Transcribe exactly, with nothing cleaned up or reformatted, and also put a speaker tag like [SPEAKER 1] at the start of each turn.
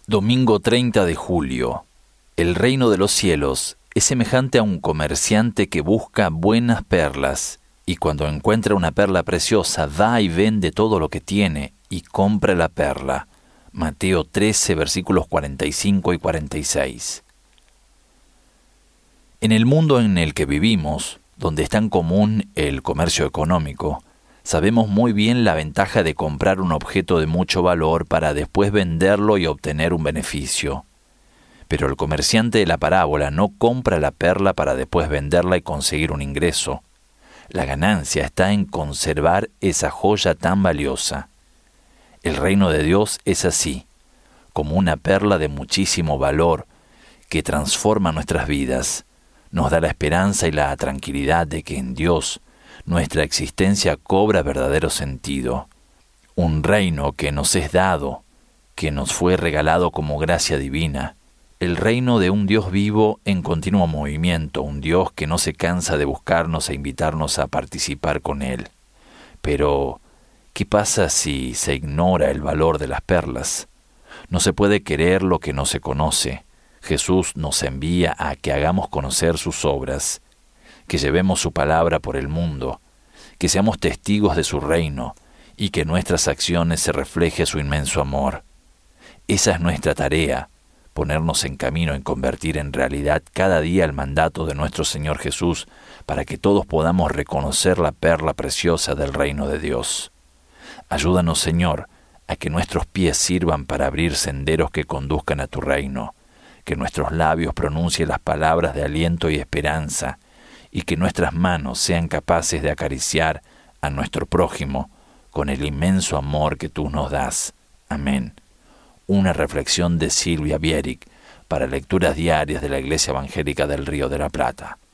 [SPEAKER 1] Domingo treinta de julio. El reino de los cielos es semejante a un comerciante que busca buenas perlas, y cuando encuentra una perla preciosa, va y vende todo lo que tiene y compra la perla. Mateo trece, versículos cuarenta y cinco y cuarenta y seis. En el mundo en el que vivimos, donde es tan común el comercio económico, sabemos muy bien la ventaja de comprar un objeto de mucho valor para después venderlo y obtener un beneficio. Pero el comerciante de la parábola no compra la perla para después venderla y conseguir un ingreso. La ganancia está en conservar esa joya tan valiosa. El reino de Dios es así, como una perla de muchísimo valor que transforma nuestras vidas. Nos da la esperanza y la tranquilidad de que en Dios nuestra existencia cobra verdadero sentido. Un reino que nos es dado, que nos fue regalado como gracia divina. El reino de un Dios vivo en continuo movimiento, un Dios que no se cansa de buscarnos e invitarnos a participar con Él. Pero, ¿qué pasa si se ignora el valor de las perlas? No se puede querer lo que no se conoce. Jesús nos envía a que hagamos conocer sus obras, que llevemos su palabra por el mundo, que seamos testigos de su reino y que nuestras acciones se refleje su inmenso amor. Esa es nuestra tarea, ponernos en camino en convertir en realidad cada día el mandato de nuestro Señor Jesús para que todos podamos reconocer la perla preciosa del reino de Dios. Ayúdanos, Señor, a que nuestros pies sirvan para abrir senderos que conduzcan a tu reino, que nuestros labios pronuncien las palabras de aliento y esperanza, y que nuestras manos sean capaces de acariciar a nuestro prójimo con el inmenso amor que tú nos das. Amén. Una reflexión de Silvia Bierik para lecturas diarias de la Iglesia Evangélica del Río de la Plata.